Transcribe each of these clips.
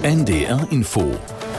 NDR Info.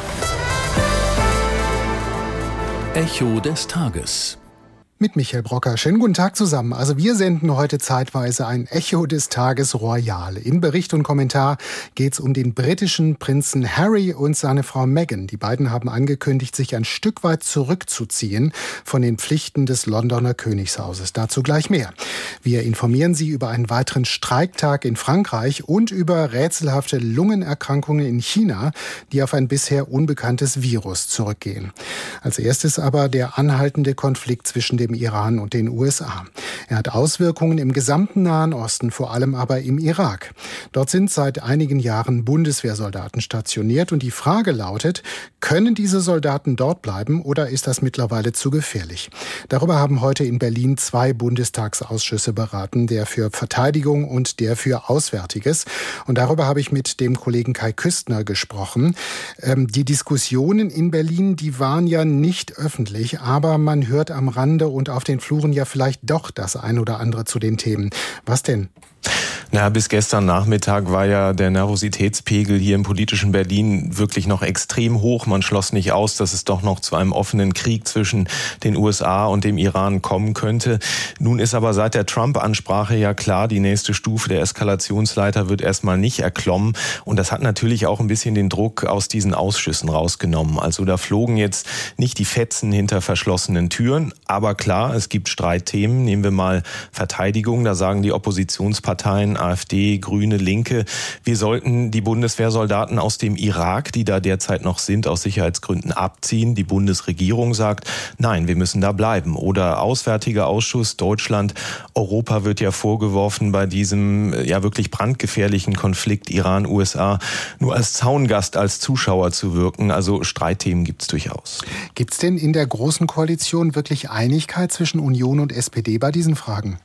Echo des Tages. Mit Michael Brocker. Schönen guten Tag zusammen. Also wir senden heute zeitweise ein Echo des Tages Royal. In Bericht und Kommentar geht es um den britischen Prinzen Harry und seine Frau Meghan. Die beiden haben angekündigt, sich ein Stück weit zurückzuziehen von den Pflichten des Londoner Königshauses. Dazu gleich mehr. Wir informieren Sie über einen weiteren Streiktag in Frankreich und über rätselhafte Lungenerkrankungen in China, die auf ein bisher unbekanntes Virus zurückgehen. Als erstes aber der anhaltende Konflikt zwischen dem Iran und den USA. Er hat Auswirkungen im gesamten Nahen Osten, vor allem aber im Irak. Dort sind seit einigen Jahren Bundeswehrsoldaten stationiert und die Frage lautet, können diese Soldaten dort bleiben oder ist das mittlerweile zu gefährlich? Darüber haben heute in Berlin 2 Bundestagsausschüsse beraten, der für Verteidigung und der für Auswärtiges. Und darüber habe ich mit dem Kollegen Kai Küstner gesprochen. Die Diskussionen in Berlin, die waren ja nicht öffentlich, aber man hört am Rande und auf den Fluren ja vielleicht doch das ein oder andere zu den Themen. Was denn? Na, bis gestern Nachmittag war ja der Nervositätspegel hier im politischen Berlin wirklich noch extrem hoch. Man schloss nicht aus, dass es doch noch zu einem offenen Krieg zwischen den USA und dem Iran kommen könnte. Nun ist aber seit der Trump-Ansprache ja klar, die nächste Stufe der Eskalationsleiter wird erstmal nicht erklommen. Und das hat natürlich auch ein bisschen den Druck aus diesen Ausschüssen rausgenommen. Also da flogen jetzt nicht die Fetzen hinter verschlossenen Türen. Aber klar, es gibt Streitthemen. Nehmen wir mal Verteidigung. Da sagen die Oppositionsparteien, AfD, Grüne, Linke, wir sollten die Bundeswehrsoldaten aus dem Irak, die da derzeit noch sind, aus Sicherheitsgründen abziehen. Die Bundesregierung sagt, nein, wir müssen da bleiben. Oder Auswärtiger Ausschuss, Deutschland, Europa wird ja vorgeworfen, bei diesem ja wirklich brandgefährlichen Konflikt Iran-USA nur als Zaungast, als Zuschauer zu wirken. Also Streitthemen gibt es durchaus. Gibt es denn in der Großen Koalition wirklich Einigkeit zwischen Union und SPD bei diesen Fragen?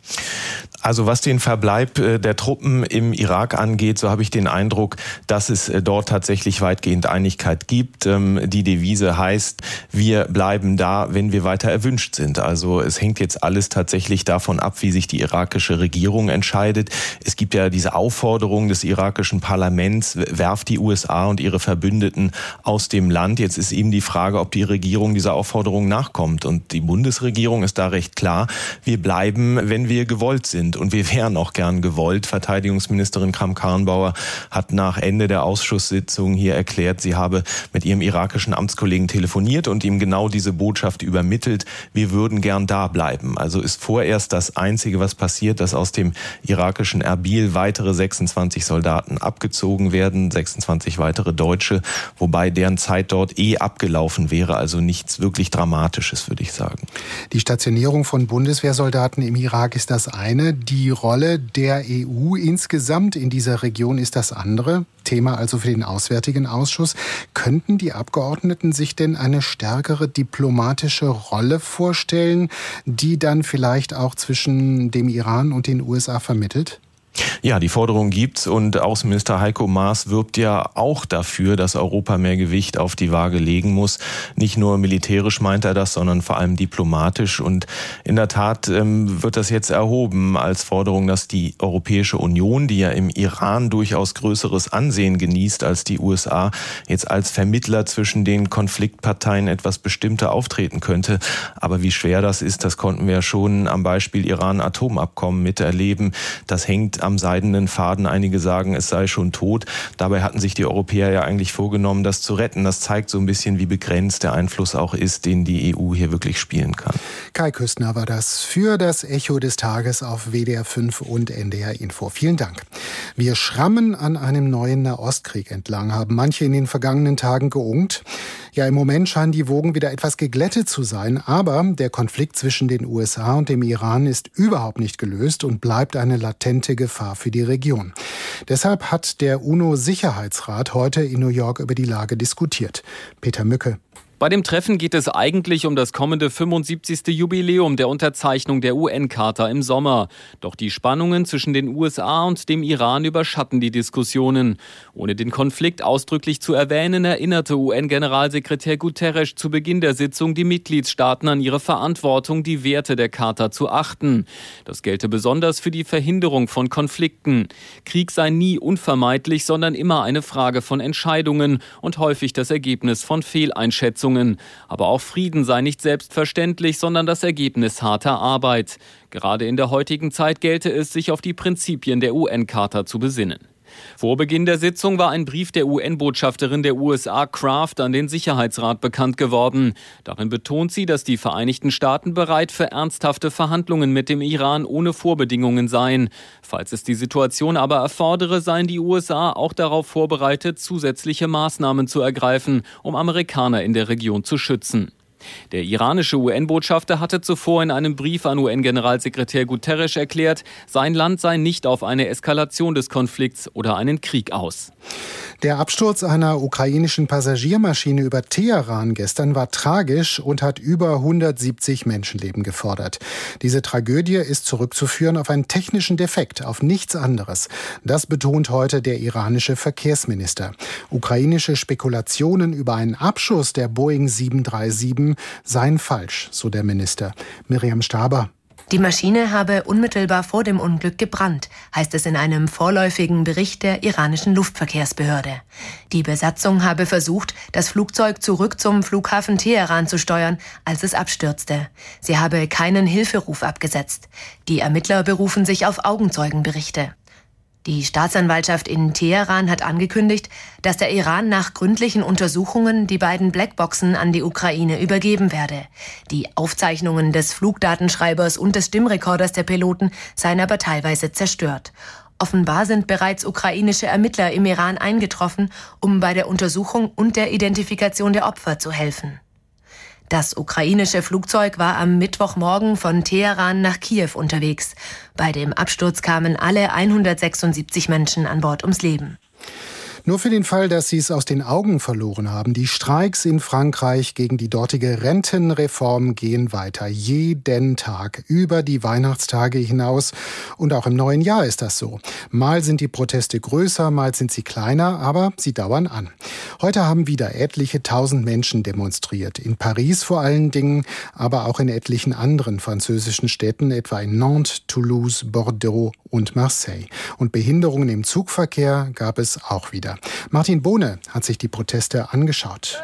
Also was den Verbleib der Truppen im Irak angeht, so habe ich den Eindruck, dass es dort tatsächlich weitgehend Einigkeit gibt. Die Devise heißt, wir bleiben da, wenn wir weiter erwünscht sind. Also es hängt jetzt alles tatsächlich davon ab, wie sich die irakische Regierung entscheidet. Es gibt ja diese Aufforderung des irakischen Parlaments, werft die USA und ihre Verbündeten aus dem Land. Jetzt ist eben die Frage, ob die Regierung dieser Aufforderung nachkommt. Und die Bundesregierung ist da recht klar, wir bleiben, wenn wir gewollt sind. Und wir wären auch gern gewollt. Verteidigungsministerin Kramp-Karrenbauer hat nach Ende der Ausschusssitzung hier erklärt, sie habe mit ihrem irakischen Amtskollegen telefoniert und ihm genau diese Botschaft übermittelt. Wir würden gern da bleiben. Also ist vorerst das Einzige, was passiert, dass aus dem irakischen Erbil weitere 26 Soldaten abgezogen werden, 26 weitere Deutsche, wobei deren Zeit dort abgelaufen wäre. Also nichts wirklich Dramatisches, würde ich sagen. Die Stationierung von Bundeswehrsoldaten im Irak ist das eine. Die Rolle der EU insgesamt in dieser Region ist das andere. Thema also für den Auswärtigen Ausschuss. Könnten die Abgeordneten sich denn eine stärkere diplomatische Rolle vorstellen, die dann vielleicht auch zwischen dem Iran und den USA vermittelt? Ja, die Forderung gibt's und Außenminister Heiko Maas wirbt ja auch dafür, dass Europa mehr Gewicht auf die Waage legen muss. Nicht nur militärisch meint er das, sondern vor allem diplomatisch. Und in der Tat wird das jetzt erhoben als Forderung, dass die Europäische Union, die ja im Iran durchaus größeres Ansehen genießt als die USA, jetzt als Vermittler zwischen den Konfliktparteien etwas bestimmter auftreten könnte. Aber wie schwer das ist, das konnten wir schon am Beispiel Iran-Atomabkommen miterleben. Das hängt am seidenen Faden. Einige sagen, es sei schon tot. Dabei hatten sich die Europäer ja eigentlich vorgenommen, das zu retten. Das zeigt so ein bisschen, wie begrenzt der Einfluss auch ist, den die EU hier wirklich spielen kann. Kai Küstner war das für das Echo des Tages auf WDR 5 und NDR Info. Vielen Dank. Wir schrammen an einem neuen Nahostkrieg entlang, haben manche in den vergangenen Tagen geungt. Ja, im Moment scheinen die Wogen wieder etwas geglättet zu sein, aber der Konflikt zwischen den USA und dem Iran ist überhaupt nicht gelöst und bleibt eine latente Gefahr für die Region. Deshalb hat der UNO-Sicherheitsrat heute in New York über die Lage diskutiert. Peter Mücke. Bei dem Treffen geht es eigentlich um das kommende 75. Jubiläum der Unterzeichnung der UN-Charta im Sommer. Doch die Spannungen zwischen den USA und dem Iran überschatten die Diskussionen. Ohne den Konflikt ausdrücklich zu erwähnen, erinnerte UN-Generalsekretär Guterres zu Beginn der Sitzung die Mitgliedstaaten an ihre Verantwortung, die Werte der Charta zu achten. Das gelte besonders für die Verhinderung von Konflikten. Krieg sei nie unvermeidlich, sondern immer eine Frage von Entscheidungen und häufig das Ergebnis von Fehleinschätzungen. Aber auch Frieden sei nicht selbstverständlich, sondern das Ergebnis harter Arbeit. Gerade in der heutigen Zeit gelte es, sich auf die Prinzipien der UN-Charta zu besinnen. Vor Beginn der Sitzung war ein Brief der UN-Botschafterin der USA Kraft an den Sicherheitsrat bekannt geworden. Darin betont sie, dass die Vereinigten Staaten bereit für ernsthafte Verhandlungen mit dem Iran ohne Vorbedingungen seien. Falls es die Situation aber erfordere, seien die USA auch darauf vorbereitet, zusätzliche Maßnahmen zu ergreifen, um Amerikaner in der Region zu schützen. Der iranische UN-Botschafter hatte zuvor in einem Brief an UN-Generalsekretär Guterres erklärt, sein Land sei nicht auf eine Eskalation des Konflikts oder einen Krieg aus. Der Absturz einer ukrainischen Passagiermaschine über Teheran gestern war tragisch und hat über 170 Menschenleben gefordert. Diese Tragödie ist zurückzuführen auf einen technischen Defekt, auf nichts anderes. Das betont heute der iranische Verkehrsminister. Ukrainische Spekulationen über einen Abschuss der Boeing 737 seien falsch, so der Minister. Miriam Staber. Die Maschine habe unmittelbar vor dem Unglück gebrannt, heißt es in einem vorläufigen Bericht der iranischen Luftverkehrsbehörde. Die Besatzung habe versucht, das Flugzeug zurück zum Flughafen Teheran zu steuern, als es abstürzte. Sie habe keinen Hilferuf abgesetzt. Die Ermittler berufen sich auf Augenzeugenberichte. Die Staatsanwaltschaft in Teheran hat angekündigt, dass der Iran nach gründlichen Untersuchungen die beiden Blackboxen an die Ukraine übergeben werde. Die Aufzeichnungen des Flugdatenschreibers und des Stimmrekorders der Piloten seien aber teilweise zerstört. Offenbar sind bereits ukrainische Ermittler im Iran eingetroffen, um bei der Untersuchung und der Identifikation der Opfer zu helfen. Das ukrainische Flugzeug war am Mittwochmorgen von Teheran nach Kiew unterwegs. Bei dem Absturz kamen alle 176 Menschen an Bord ums Leben. Nur für den Fall, dass Sie es aus den Augen verloren haben, die Streiks in Frankreich gegen die dortige Rentenreform gehen weiter. Jeden Tag, über die Weihnachtstage hinaus. Und auch im neuen Jahr ist das so. Mal sind die Proteste größer, mal sind sie kleiner, aber sie dauern an. Heute haben wieder etliche tausend Menschen demonstriert. In Paris vor allen Dingen, aber auch in etlichen anderen französischen Städten, etwa in Nantes, Toulouse, Bordeaux und Marseille. Und Behinderungen im Zugverkehr gab es auch wieder. Martin Bohne hat sich die Proteste angeschaut.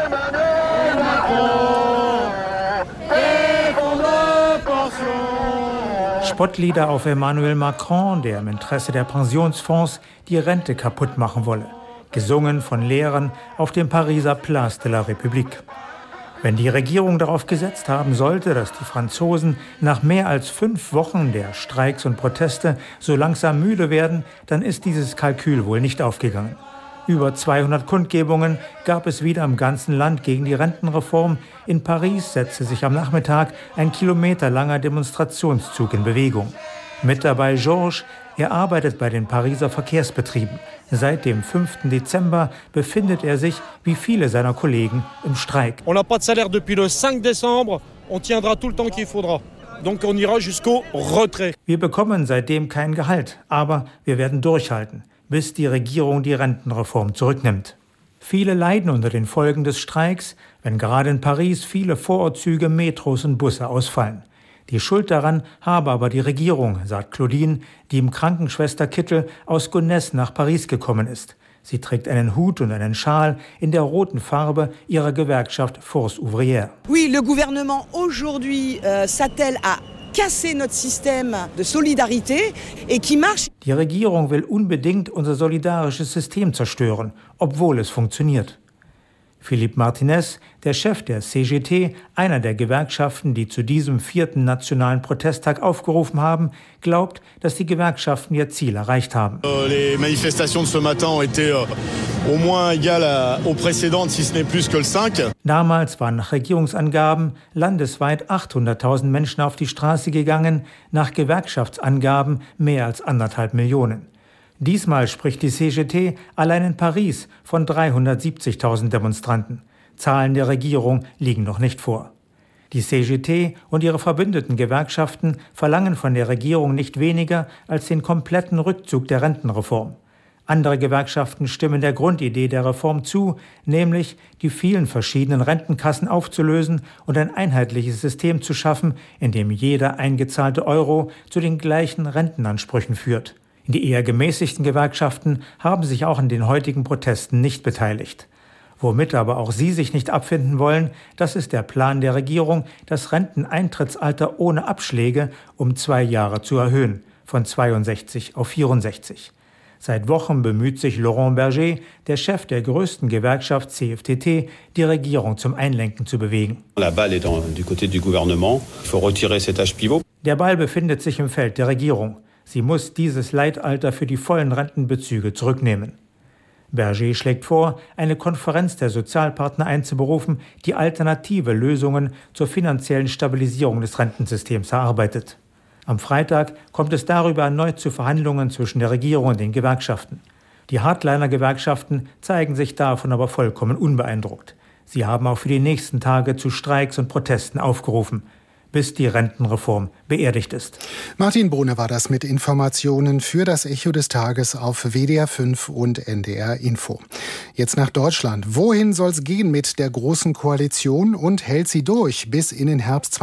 Spottlieder auf Emmanuel Macron, der im Interesse der Pensionsfonds die Rente kaputt machen wolle. Gesungen von Lehrern auf dem Pariser Place de la République. Wenn die Regierung darauf gesetzt haben sollte, dass die Franzosen nach mehr als 5 Wochen der Streiks und Proteste so langsam müde werden, dann ist dieses Kalkül wohl nicht aufgegangen. Über 200 Kundgebungen gab es wieder im ganzen Land gegen die Rentenreform. In Paris setzte sich am Nachmittag ein kilometerlanger Demonstrationszug in Bewegung. Mit dabei Georges, er arbeitet bei den Pariser Verkehrsbetrieben. Seit dem 5. Dezember befindet er sich, wie viele seiner Kollegen, im Streik. On n'a pas de salaire depuis le 5 décembre. On tiendra tout le temps qu'il faudra. Donc on ira jusqu'au retrait. Wir bekommen seitdem kein Gehalt, aber wir werden durchhalten, bis die Regierung die Rentenreform zurücknimmt. Viele leiden unter den Folgen des Streiks, wenn gerade in Paris viele Vorortzüge, Metros und Busse ausfallen. Die Schuld daran habe aber die Regierung, sagt Claudine, die im Krankenschwesterkittel aus Gonesse nach Paris gekommen ist. Sie trägt einen Hut und einen Schal in der roten Farbe ihrer Gewerkschaft Force Ouvrière. Oui, le gouvernement aujourd'hui s'attelle à casser notre système de solidarité et qui marche. Die Regierung will unbedingt unser solidarisches System zerstören, obwohl es funktioniert. Philippe Martinez, der Chef der CGT, einer der Gewerkschaften, die zu diesem 4. nationalen Protesttag aufgerufen haben, glaubt, dass die Gewerkschaften ihr Ziel erreicht haben. Les manifestations de ce matin ont été au moins égales aux précédentes, si ce n'est plus que le 5. Damals waren nach Regierungsangaben landesweit 800.000 Menschen auf die Straße gegangen, nach Gewerkschaftsangaben mehr als 1,5 Millionen. Diesmal spricht die CGT allein in Paris von 370.000 Demonstranten. Zahlen der Regierung liegen noch nicht vor. Die CGT und ihre verbündeten Gewerkschaften verlangen von der Regierung nicht weniger als den kompletten Rückzug der Rentenreform. Andere Gewerkschaften stimmen der Grundidee der Reform zu, nämlich die vielen verschiedenen Rentenkassen aufzulösen und ein einheitliches System zu schaffen, in dem jeder eingezahlte Euro zu den gleichen Rentenansprüchen führt. Die eher gemäßigten Gewerkschaften haben sich auch an den heutigen Protesten nicht beteiligt. Womit aber auch sie sich nicht abfinden wollen, das ist der Plan der Regierung, das Renteneintrittsalter ohne Abschläge um 2 Jahre zu erhöhen, von 62 auf 64. Seit Wochen bemüht sich Laurent Berger, der Chef der größten Gewerkschaft CFTT, die Regierung zum Einlenken zu bewegen. Der Ball befindet sich im Feld der Regierung. Sie muss dieses Leitalter für die vollen Rentenbezüge zurücknehmen. Berger schlägt vor, eine Konferenz der Sozialpartner einzuberufen, die alternative Lösungen zur finanziellen Stabilisierung des Rentensystems erarbeitet. Am Freitag kommt es darüber erneut zu Verhandlungen zwischen der Regierung und den Gewerkschaften. Die Hardliner-Gewerkschaften zeigen sich davon aber vollkommen unbeeindruckt. Sie haben auch für die nächsten Tage zu Streiks und Protesten aufgerufen, bis die Rentenreform beerdigt ist. Martin Bohne war das mit Informationen für das Echo des Tages auf WDR 5 und NDR Info. Jetzt nach Deutschland. Wohin soll's gehen mit der Großen Koalition und hält sie durch bis in den Herbst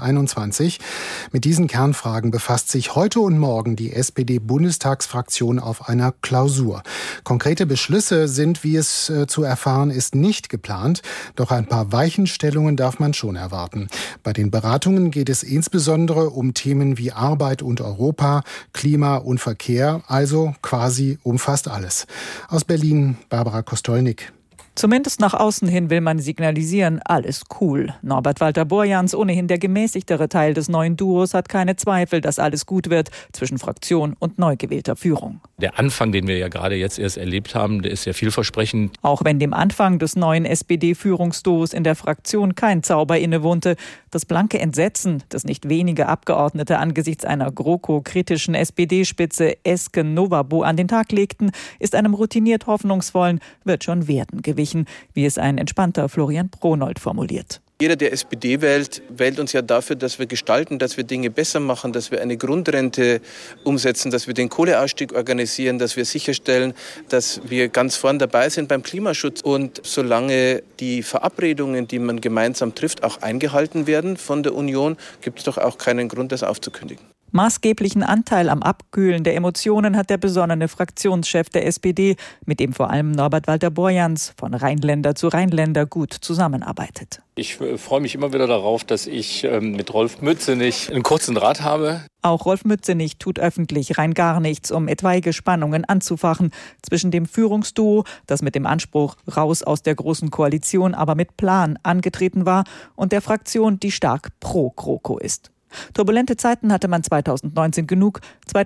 2021? Mit diesen Kernfragen befasst sich heute und morgen die SPD-Bundestagsfraktion auf einer Klausur. Konkrete Beschlüsse sind, wie es zu erfahren ist, nicht geplant. Doch ein paar Weichenstellungen darf man schon erwarten. Bei den Beratungen geht es insbesondere um Themen wie Arbeit und Europa, Klima und Verkehr, also quasi um fast alles. Aus Berlin, Barbara Kostolnik. Zumindest nach außen hin will man signalisieren, alles cool. Norbert Walter-Borjans, ohnehin der gemäßigtere Teil des neuen Duos, hat keine Zweifel, dass alles gut wird zwischen Fraktion und neu gewählter Führung. Der Anfang, den wir ja gerade jetzt erst erlebt haben, der ist sehr vielversprechend. Auch wenn dem Anfang des neuen SPD-Führungsduos in der Fraktion kein Zauber innewohnte, das blanke Entsetzen, das nicht wenige Abgeordnete angesichts einer GroKo-kritischen SPD-Spitze Esken Novabo an den Tag legten, ist einem routiniert Hoffnungsvollen, wird schon werden gewichen, wie es ein entspannter Florian Pronold formuliert. Jeder, der SPD wählt uns ja dafür, dass wir gestalten, dass wir Dinge besser machen, dass wir eine Grundrente umsetzen, dass wir den Kohleausstieg organisieren, dass wir sicherstellen, dass wir ganz vorn dabei sind beim Klimaschutz. Und solange die Verabredungen, die man gemeinsam trifft, auch eingehalten werden von der Union, gibt es doch auch keinen Grund, das aufzukündigen. Maßgeblichen Anteil am Abkühlen der Emotionen hat der besonnene Fraktionschef der SPD, mit dem vor allem Norbert Walter-Borjans von Rheinländer zu Rheinländer gut zusammenarbeitet. Ich freue mich immer wieder darauf, dass ich mit Rolf Mützenich einen kurzen Draht habe. Auch Rolf Mützenich tut öffentlich rein gar nichts, um etwaige Spannungen anzufachen zwischen dem Führungsduo, das mit dem Anspruch raus aus der Großen Koalition, aber mit Plan angetreten war, und der Fraktion, die stark pro GroKo ist. Turbulente Zeiten hatte man 2019 genug.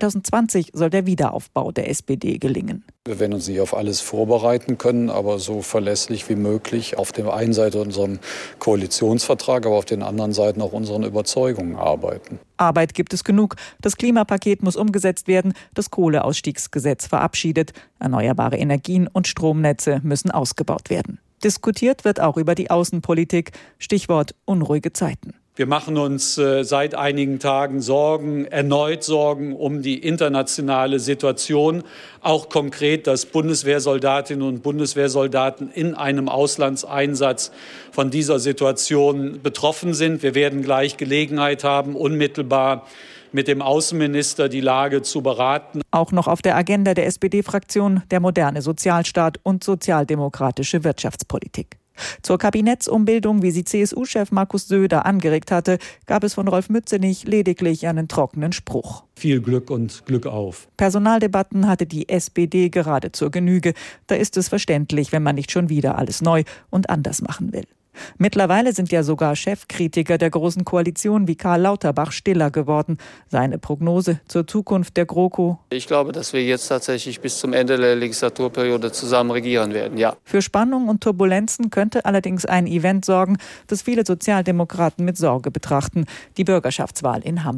2020 soll der Wiederaufbau der SPD gelingen. Wir werden uns nicht auf alles vorbereiten können, aber so verlässlich wie möglich auf der einen Seite unseren Koalitionsvertrag, aber auf den anderen Seiten auch unseren Überzeugungen arbeiten. Arbeit gibt es genug. Das Klimapaket muss umgesetzt werden, das Kohleausstiegsgesetz verabschiedet. Erneuerbare Energien und Stromnetze müssen ausgebaut werden. Diskutiert wird auch über die Außenpolitik. Stichwort unruhige Zeiten. Wir machen uns seit einigen Tagen erneut Sorgen um die internationale Situation. Auch konkret, dass Bundeswehrsoldatinnen und Bundeswehrsoldaten in einem Auslandseinsatz von dieser Situation betroffen sind. Wir werden gleich Gelegenheit haben, unmittelbar mit dem Außenminister die Lage zu beraten. Auch noch auf der Agenda der SPD-Fraktion der moderne Sozialstaat und sozialdemokratische Wirtschaftspolitik. Zur Kabinettsumbildung, wie sie CSU-Chef Markus Söder angeregt hatte, gab es von Rolf Mützenich lediglich einen trockenen Spruch. Viel Glück und Glück auf. Personaldebatten hatte die SPD gerade zur Genüge. Da ist es verständlich, wenn man nicht schon wieder alles neu und anders machen will. Mittlerweile sind ja sogar Chefkritiker der Großen Koalition wie Karl Lauterbach stiller geworden. Seine Prognose zur Zukunft der GroKo: Ich glaube, dass wir jetzt tatsächlich bis zum Ende der Legislaturperiode zusammen regieren werden, ja. Für Spannung und Turbulenzen könnte allerdings ein Event sorgen, das viele Sozialdemokraten mit Sorge betrachten: die Bürgerschaftswahl in Hamburg.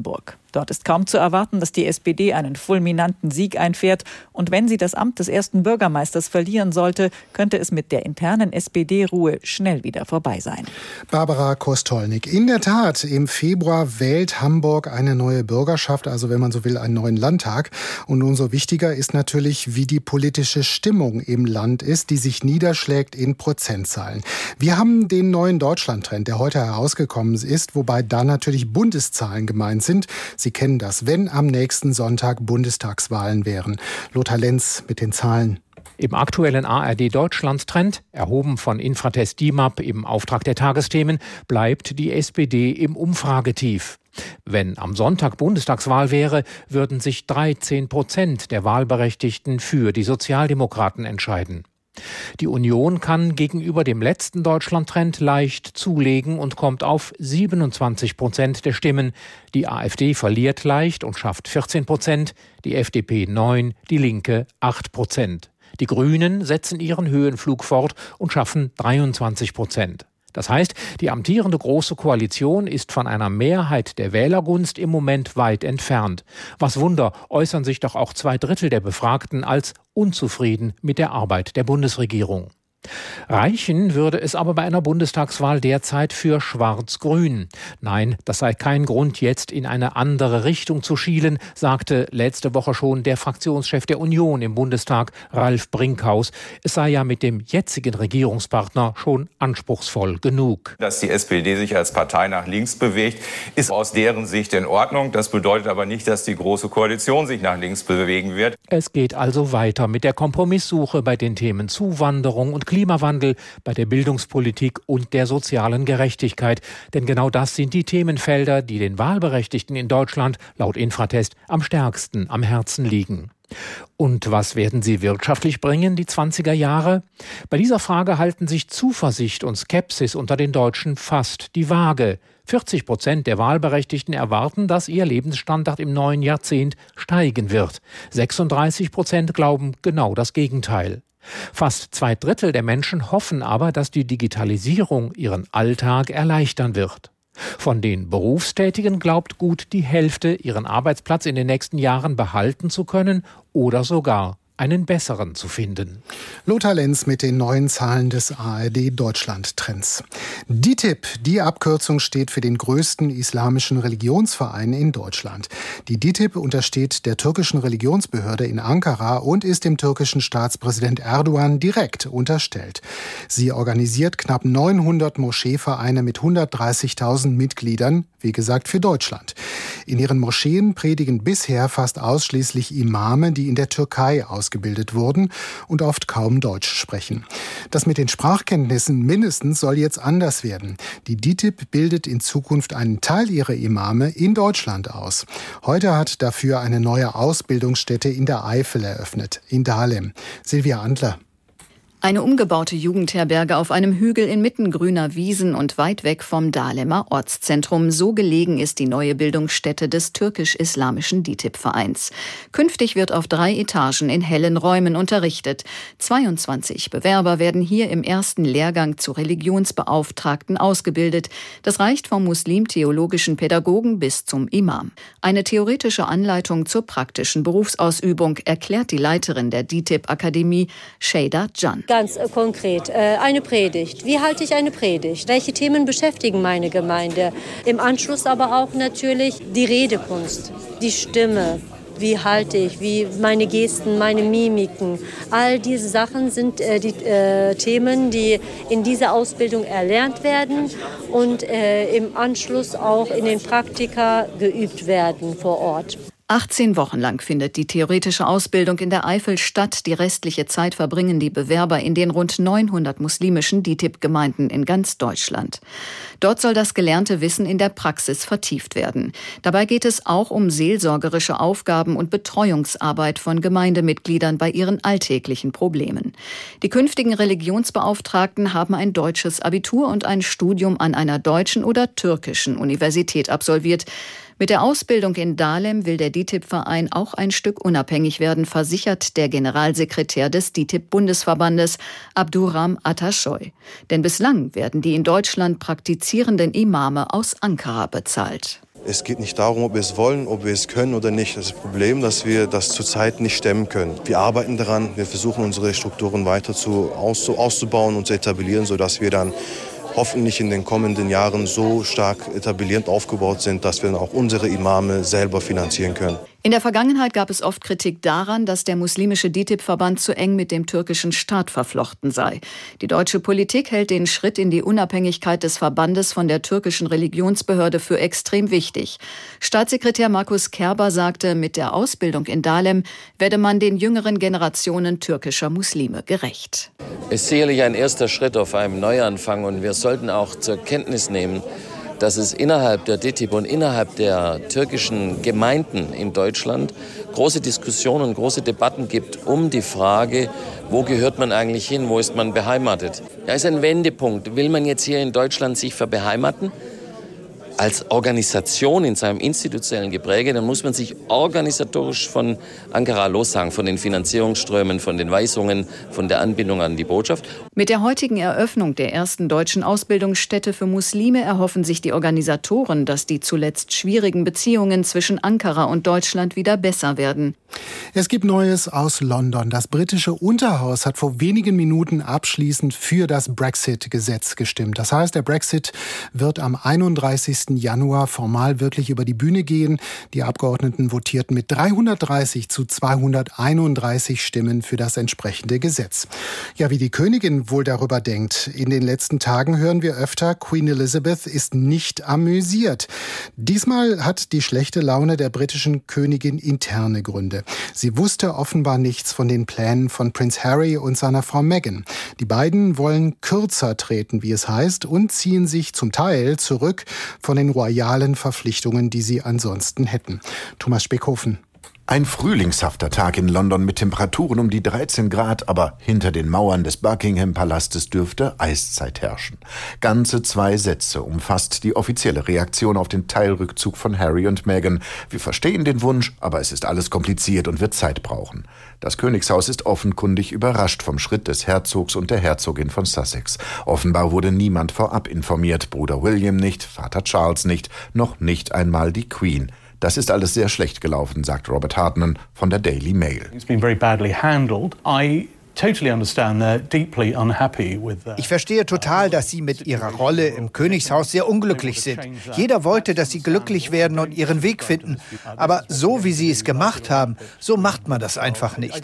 Dort ist kaum zu erwarten, dass die SPD einen fulminanten Sieg einfährt. Und wenn sie das Amt des ersten Bürgermeisters verlieren sollte, könnte es mit der internen SPD-Ruhe schnell wieder vorbei sein. Barbara Kostolnik. In der Tat, im Februar wählt Hamburg eine neue Bürgerschaft, also wenn man so will, einen neuen Landtag. Und umso wichtiger ist natürlich, wie die politische Stimmung im Land ist, die sich niederschlägt in Prozentzahlen. Wir haben den neuen Deutschland-Trend, der heute herausgekommen ist, wobei da natürlich Bundeszahlen gemeint sind. Sie kennen das, wenn am nächsten Sonntag Bundestagswahlen wären. Lothar Lenz mit den Zahlen. Im aktuellen ARD-Deutschland-Trend, erhoben von Infratest DIMAP im Auftrag der Tagesthemen, bleibt die SPD im Umfragetief. Wenn am Sonntag Bundestagswahl wäre, würden sich 13% der Wahlberechtigten für die Sozialdemokraten entscheiden. Die Union kann gegenüber dem letzten Deutschland-Trend leicht zulegen und kommt auf 27% der Stimmen. Die AfD verliert leicht und schafft 14%, die FDP 9%, die Linke 8%. Die Grünen setzen ihren Höhenflug fort und schaffen 23%. Das heißt, die amtierende Große Koalition ist von einer Mehrheit der Wählergunst im Moment weit entfernt. Was Wunder, äußern sich doch auch 2/3 der Befragten als unzufrieden mit der Arbeit der Bundesregierung. Reichen würde es aber bei einer Bundestagswahl derzeit für Schwarz-Grün. Nein, das sei kein Grund, jetzt in eine andere Richtung zu schielen, sagte letzte Woche schon der Fraktionschef der Union im Bundestag, Ralf Brinkhaus. Es sei ja mit dem jetzigen Regierungspartner schon anspruchsvoll genug. Dass die SPD sich als Partei nach links bewegt, ist aus deren Sicht in Ordnung. Das bedeutet aber nicht, dass die Große Koalition sich nach links bewegen wird. Es geht also weiter mit der Kompromisssuche bei den Themen Zuwanderung und Klimawandel, bei der Bildungspolitik und der sozialen Gerechtigkeit. Denn genau das sind die Themenfelder, die den Wahlberechtigten in Deutschland laut Infratest am stärksten am Herzen liegen. Und was werden sie wirtschaftlich bringen, die 20er Jahre? Bei dieser Frage halten sich Zuversicht und Skepsis unter den Deutschen fast die Waage. 40% der Wahlberechtigten erwarten, dass ihr Lebensstandard im neuen Jahrzehnt steigen wird. 36% glauben genau das Gegenteil. Fast 2/3 der Menschen hoffen aber, dass die Digitalisierung ihren Alltag erleichtern wird. Von den Berufstätigen glaubt gut die Hälfte, ihren Arbeitsplatz in den nächsten Jahren behalten zu können oder sogar einen besseren zu finden. Lothar Lenz mit den neuen Zahlen des ARD-Deutschland-Trends. DİTİB, die Abkürzung steht für den größten islamischen Religionsverein in Deutschland. Die DİTİB untersteht der türkischen Religionsbehörde in Ankara und ist dem türkischen Staatspräsident Erdogan direkt unterstellt. Sie organisiert knapp 900 Moscheevereine mit 130.000 Mitgliedern, wie gesagt für Deutschland. In ihren Moscheen predigen bisher fast ausschließlich Imame, die in der Türkei ausgebildet wurden und oft kaum Deutsch sprechen. Das mit den Sprachkenntnissen mindestens soll jetzt anders werden. Die DİTİB bildet in Zukunft einen Teil ihrer Imame in Deutschland aus. Heute hat dafür eine neue Ausbildungsstätte in der Eifel eröffnet, in Dahlem. Silvia Antler. Eine umgebaute Jugendherberge auf einem Hügel inmitten grüner Wiesen und weit weg vom Dahlemer Ortszentrum. So gelegen ist die neue Bildungsstätte des türkisch-islamischen DİTİB-Vereins. Künftig wird auf 3 Etagen in hellen Räumen unterrichtet. 22 Bewerber werden hier im ersten Lehrgang zu Religionsbeauftragten ausgebildet. Das reicht vom muslimtheologischen Pädagogen bis zum Imam. Eine theoretische Anleitung zur praktischen Berufsausübung erklärt die Leiterin der DİTİB-Akademie, Şeyda Can. Ganz konkret, eine Predigt. Wie halte ich eine Predigt? Welche Themen beschäftigen meine Gemeinde? Im Anschluss aber auch natürlich die Redekunst, die Stimme. Wie halte ich, wie meine Gesten, meine Mimiken. All diese Sachen sind die Themen, die in dieser Ausbildung erlernt werden und im Anschluss auch in den Praktika geübt werden vor Ort. 18 Wochen lang findet die theoretische Ausbildung in der Eifel statt. Die restliche Zeit verbringen die Bewerber in den rund 900 muslimischen DİTİB-Gemeinden in ganz Deutschland. Dort soll das gelernte Wissen in der Praxis vertieft werden. Dabei geht es auch um seelsorgerische Aufgaben und Betreuungsarbeit von Gemeindemitgliedern bei ihren alltäglichen Problemen. Die künftigen Religionsbeauftragten haben ein deutsches Abitur und ein Studium an einer deutschen oder türkischen Universität absolviert. Mit der Ausbildung in Dahlem will der DİTİB-Verein auch ein Stück unabhängig werden, versichert der Generalsekretär des DİTİB-Bundesverbandes, Abdurrahman Atasoy. Denn bislang werden die in Deutschland praktizierenden Imame aus Ankara bezahlt. Es geht nicht darum, ob wir es wollen, ob wir es können oder nicht. Das ist das Problem, dass wir das zurzeit nicht stemmen können. Wir arbeiten daran, wir versuchen unsere Strukturen weiter auszubauen und zu etablieren, sodass wir dann hoffentlich in den kommenden Jahren so stark etablierend aufgebaut sind, dass wir dann auch unsere Imame selber finanzieren können. In der Vergangenheit gab es oft Kritik daran, dass der muslimische DİTİB-Verband zu eng mit dem türkischen Staat verflochten sei. Die deutsche Politik hält den Schritt in die Unabhängigkeit des Verbandes von der türkischen Religionsbehörde für extrem wichtig. Staatssekretär Markus Kerber sagte, mit der Ausbildung in Dahlem werde man den jüngeren Generationen türkischer Muslime gerecht. Es ist sicherlich ein erster Schritt auf einem Neuanfang und wir sollten auch zur Kenntnis nehmen, dass es innerhalb der DİTİB und innerhalb der türkischen Gemeinden in Deutschland große Diskussionen und große Debatten gibt um die Frage, wo gehört man eigentlich hin, wo ist man beheimatet. Da ist ein Wendepunkt. Will man jetzt hier in Deutschland sich verbeheimaten? Als Organisation in seinem institutionellen Gepräge, dann muss man sich organisatorisch von Ankara lossagen, von den Finanzierungsströmen, von den Weisungen, von der Anbindung an die Botschaft. Mit der heutigen Eröffnung der ersten deutschen Ausbildungsstätte für Muslime erhoffen sich die Organisatoren, dass die zuletzt schwierigen Beziehungen zwischen Ankara und Deutschland wieder besser werden. Es gibt Neues aus London. Das britische Unterhaus hat vor wenigen Minuten abschließend für das Brexit-Gesetz gestimmt. Das heißt, der Brexit wird am 31. Januar formal wirklich über die Bühne gehen. Die Abgeordneten votierten mit 330 zu 231 Stimmen für das entsprechende Gesetz. Ja, wie die Königin wohl darüber denkt. In den letzten Tagen hören wir öfter, Queen Elizabeth ist nicht amüsiert. Diesmal hat die schlechte Laune der britischen Königin interne Gründe. Sie wusste offenbar nichts von den Plänen von Prinz Harry und seiner Frau Meghan. Die beiden wollen kürzer treten, wie es heißt, und ziehen sich zum Teil zurück von den royalen Verpflichtungen, die sie ansonsten hätten. Thomas Speckhofen. Ein frühlingshafter Tag in London mit Temperaturen um die 13 Grad, aber hinter den Mauern des Buckingham-Palastes dürfte Eiszeit herrschen. Ganze 2 Sätze umfasst die offizielle Reaktion auf den Teilrückzug von Harry und Meghan. Wir verstehen den Wunsch, aber es ist alles kompliziert und wird Zeit brauchen. Das Königshaus ist offenkundig überrascht vom Schritt des Herzogs und der Herzogin von Sussex. Offenbar wurde niemand vorab informiert, Bruder William nicht, Vater Charles nicht, noch nicht einmal die Queen. Das ist alles sehr schlecht gelaufen, sagt Robert Hartman von der Daily Mail. It's been very badly handled. Ich verstehe total, dass Sie mit Ihrer Rolle im Königshaus sehr unglücklich sind. Jeder wollte, dass Sie glücklich werden und Ihren Weg finden. Aber so wie Sie es gemacht haben, so macht man das einfach nicht.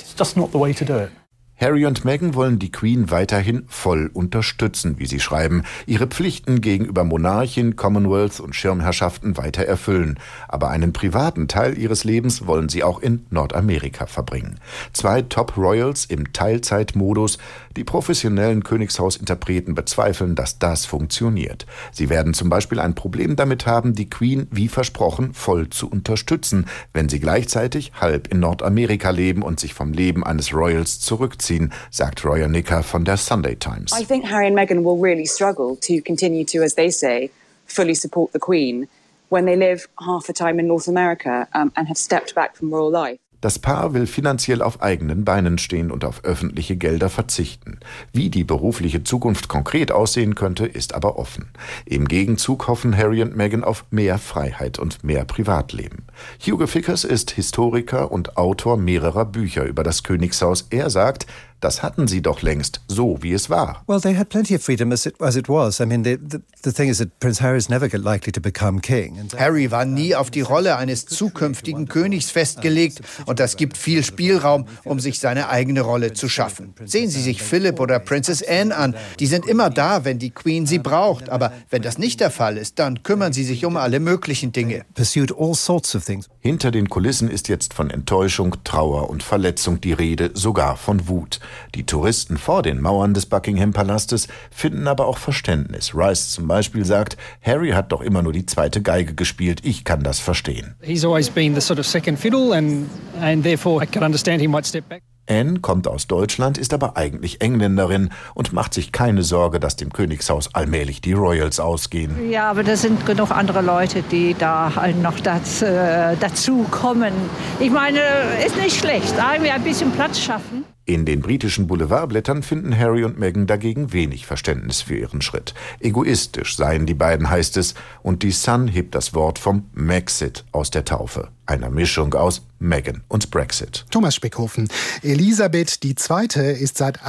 Harry und Meghan wollen die Queen weiterhin voll unterstützen, wie sie schreiben, ihre Pflichten gegenüber Monarchin, Commonwealth und Schirmherrschaften weiter erfüllen. Aber einen privaten Teil ihres Lebens wollen sie auch in Nordamerika verbringen. 2 Top-Royals im Teilzeitmodus. Die professionellen Königshausinterpreten bezweifeln, dass das funktioniert. Sie werden zum Beispiel ein Problem damit haben, die Queen, wie versprochen, voll zu unterstützen, wenn sie gleichzeitig halb in Nordamerika leben und sich vom Leben eines Royals zurückziehen, sagt Roya Nicker von der Sunday Times. I think Harry and Meghan will really struggle to continue to, as they say, fully support the Queen when they live half the time in North America and have stepped back from royal life. Das Paar will finanziell auf eigenen Beinen stehen und auf öffentliche Gelder verzichten. Wie die berufliche Zukunft konkret aussehen könnte, ist aber offen. Im Gegenzug hoffen Harry und Meghan auf mehr Freiheit und mehr Privatleben. Hugo Vickers ist Historiker und Autor mehrerer Bücher über das Königshaus. Er sagt, das hatten sie doch längst, so wie es war. Well, they had plenty of freedom as it was. I mean, the thing is that Prince Harry is never likely to become king. Harry war nie auf die Rolle eines zukünftigen Königs festgelegt und das gibt viel Spielraum, um sich seine eigene Rolle zu schaffen. Sehen Sie sich Philip oder Princess Anne an. Die sind immer da, wenn die Queen sie braucht. Aber wenn das nicht der Fall ist, dann kümmern sie sich um alle möglichen Dinge. Pursued all sorts of things. Hinter den Kulissen ist jetzt von Enttäuschung, Trauer und Verletzung die Rede, sogar von Wut. Die Touristen vor den Mauern des Buckingham-Palastes finden aber auch Verständnis. Rice zum Beispiel sagt, Harry hat doch immer nur die zweite Geige gespielt, ich kann das verstehen. He's always been the sort of second fiddle and therefore I can understand he might step back. Anne kommt aus Deutschland, ist aber eigentlich Engländerin und macht sich keine Sorge, dass dem Königshaus allmählich die Royals ausgehen. Ja, aber da sind genug andere Leute, die da halt noch dazu kommen. Ich meine, ist nicht schlecht, irgendwie ein bisschen Platz schaffen. In den britischen Boulevardblättern finden Harry und Meghan dagegen wenig Verständnis für ihren Schritt. Egoistisch seien die beiden, heißt es, und die Sun hebt das Wort vom Megxit aus der Taufe. Einer Mischung aus Meghan und Brexit. Thomas Speckhofen. Elisabeth II. Ist seit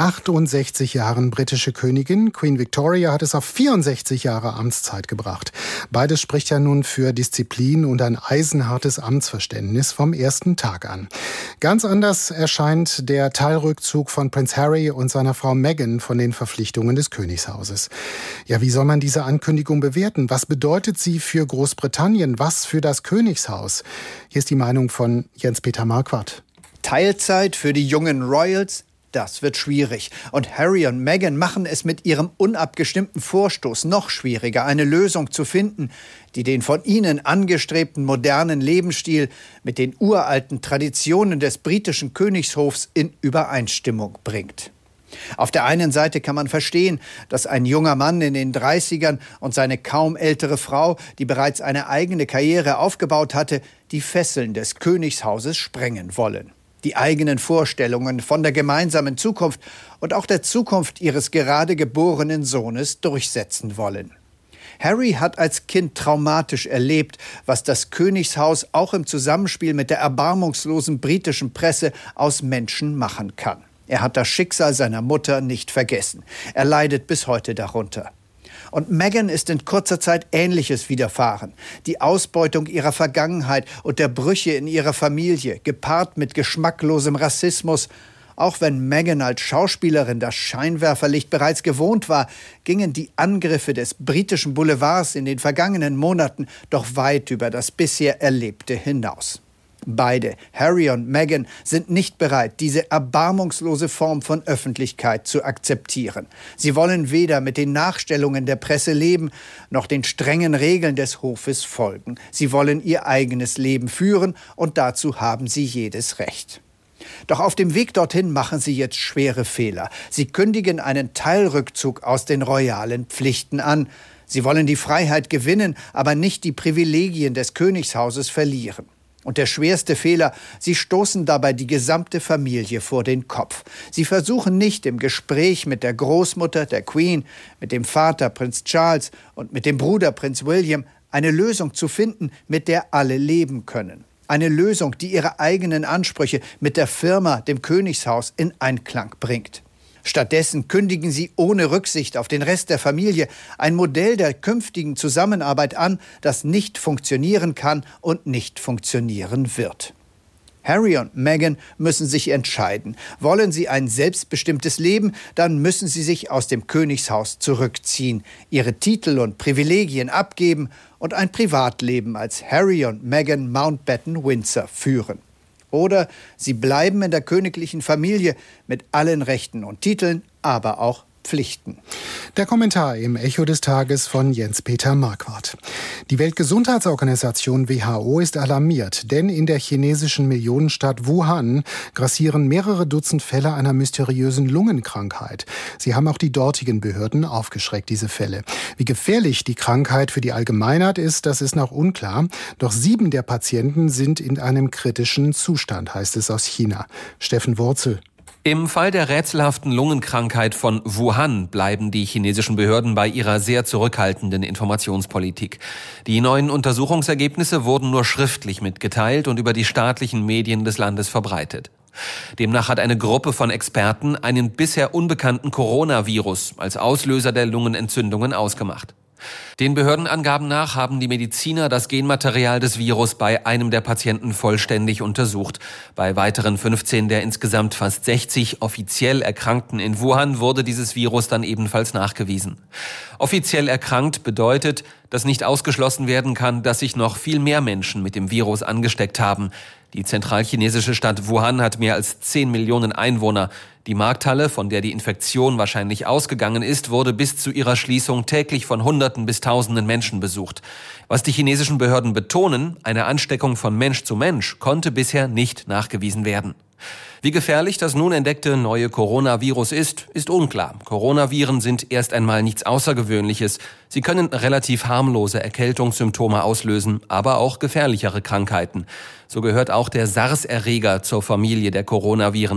68 Jahren britische Königin. Queen Victoria hat es auf 64 Jahre Amtszeit gebracht. Beides spricht ja nun für Disziplin und ein eisenhartes Amtsverständnis vom ersten Tag an. Ganz anders erscheint der Teilrückzug von Prinz Harry und seiner Frau Meghan von den Verpflichtungen des Königshauses. Ja, wie soll man diese Ankündigung bewerten? Was bedeutet sie für Großbritannien? Was für das Königshaus? Hier ist die Meinung von Jens-Peter Marquardt. Teilzeit für die jungen Royals, das wird schwierig. Und Harry und Meghan machen es mit ihrem unabgestimmten Vorstoß noch schwieriger, eine Lösung zu finden, die den von ihnen angestrebten modernen Lebensstil mit den uralten Traditionen des britischen Königshofs in Übereinstimmung bringt. Auf der einen Seite kann man verstehen, dass ein junger Mann in den 30ern und seine kaum ältere Frau, die bereits eine eigene Karriere aufgebaut hatte, die Fesseln des Königshauses sprengen wollen. Die eigenen Vorstellungen von der gemeinsamen Zukunft und auch der Zukunft ihres gerade geborenen Sohnes durchsetzen wollen. Harry hat als Kind traumatisch erlebt, was das Königshaus auch im Zusammenspiel mit der erbarmungslosen britischen Presse aus Menschen machen kann. Er hat das Schicksal seiner Mutter nicht vergessen. Er leidet bis heute darunter. Und Meghan ist in kurzer Zeit Ähnliches widerfahren. Die Ausbeutung ihrer Vergangenheit und der Brüche in ihrer Familie, gepaart mit geschmacklosem Rassismus. Auch wenn Meghan als Schauspielerin das Scheinwerferlicht bereits gewohnt war, gingen die Angriffe des britischen Boulevards in den vergangenen Monaten doch weit über das bisher Erlebte hinaus. Beide, Harry und Meghan, sind nicht bereit, diese erbarmungslose Form von Öffentlichkeit zu akzeptieren. Sie wollen weder mit den Nachstellungen der Presse leben, noch den strengen Regeln des Hofes folgen. Sie wollen ihr eigenes Leben führen und dazu haben sie jedes Recht. Doch auf dem Weg dorthin machen sie jetzt schwere Fehler. Sie kündigen einen Teilrückzug aus den royalen Pflichten an. Sie wollen die Freiheit gewinnen, aber nicht die Privilegien des Königshauses verlieren. Und der schwerste Fehler, sie stoßen dabei die gesamte Familie vor den Kopf. Sie versuchen nicht im Gespräch mit der Großmutter, der Queen, mit dem Vater Prinz Charles und mit dem Bruder Prinz William eine Lösung zu finden, mit der alle leben können. Eine Lösung, die ihre eigenen Ansprüche mit der Firma, dem Königshaus, in Einklang bringt. Stattdessen kündigen sie ohne Rücksicht auf den Rest der Familie ein Modell der künftigen Zusammenarbeit an, das nicht funktionieren kann und nicht funktionieren wird. Harry und Meghan müssen sich entscheiden. Wollen sie ein selbstbestimmtes Leben, dann müssen sie sich aus dem Königshaus zurückziehen, ihre Titel und Privilegien abgeben und ein Privatleben als Harry und Meghan Mountbatten-Windsor führen. Oder sie bleiben in der königlichen Familie mit allen Rechten und Titeln, aber auch Pflichten. Der Kommentar im Echo des Tages von Jens-Peter Marquardt. Die Weltgesundheitsorganisation WHO ist alarmiert, denn in der chinesischen Millionenstadt Wuhan grassieren mehrere Dutzend Fälle einer mysteriösen Lungenkrankheit. Sie haben auch die dortigen Behörden aufgeschreckt, diese Fälle. Wie gefährlich die Krankheit für die Allgemeinheit ist, das ist noch unklar. Doch 7 der Patienten sind in einem kritischen Zustand, heißt es aus China. Steffen Wurzel. Im Fall der rätselhaften Lungenkrankheit von Wuhan bleiben die chinesischen Behörden bei ihrer sehr zurückhaltenden Informationspolitik. Die neuen Untersuchungsergebnisse wurden nur schriftlich mitgeteilt und über die staatlichen Medien des Landes verbreitet. Demnach hat eine Gruppe von Experten einen bisher unbekannten Coronavirus als Auslöser der Lungenentzündungen ausgemacht. Den Behördenangaben nach haben die Mediziner das Genmaterial des Virus bei einem der Patienten vollständig untersucht. Bei weiteren 15 der insgesamt fast 60 offiziell Erkrankten in Wuhan wurde dieses Virus dann ebenfalls nachgewiesen. Offiziell erkrankt bedeutet, dass nicht ausgeschlossen werden kann, dass sich noch viel mehr Menschen mit dem Virus angesteckt haben. Die zentralchinesische Stadt Wuhan hat mehr als 10 Millionen Einwohner. Die Markthalle, von der die Infektion wahrscheinlich ausgegangen ist, wurde bis zu ihrer Schließung täglich von Hunderten bis Tausenden Menschen besucht. Was die chinesischen Behörden betonen, eine Ansteckung von Mensch zu Mensch konnte bisher nicht nachgewiesen werden. Wie gefährlich das nun entdeckte neue Coronavirus ist unklar. Coronaviren sind erst einmal nichts Außergewöhnliches. Sie können relativ harmlose Erkältungssymptome auslösen, aber auch gefährlichere Krankheiten. So gehört auch der SARS-Erreger zur Familie der Coronaviren.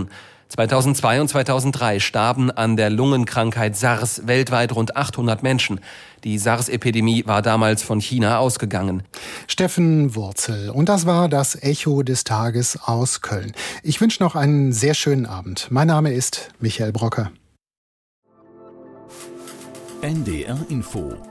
2002 und 2003 starben an der Lungenkrankheit SARS weltweit rund 800 Menschen. Die SARS-Epidemie war damals von China ausgegangen. Steffen Wurzel. Und das war das Echo des Tages aus Köln. Ich wünsche noch einen sehr schönen Abend. Mein Name ist Michael Brocker. NDR Info